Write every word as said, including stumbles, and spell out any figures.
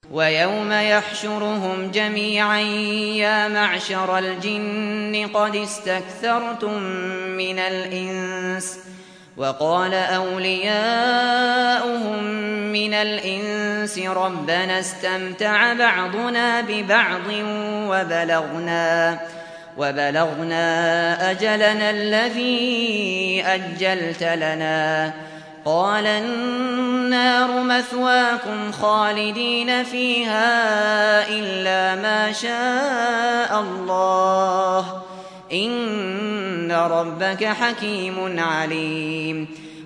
ويوم يحشرهم جميعا يا معشر الجن قد استكثرتم من الإنس وقال أولياؤهم من الإنس ربنا استمتع بعضنا ببعض وبلغنا, وبلغنا أجلنا الذي أجلت لنا قال النار مثواكم خالدين فيها إلا ما شاء الله إن ربك حكيم عليم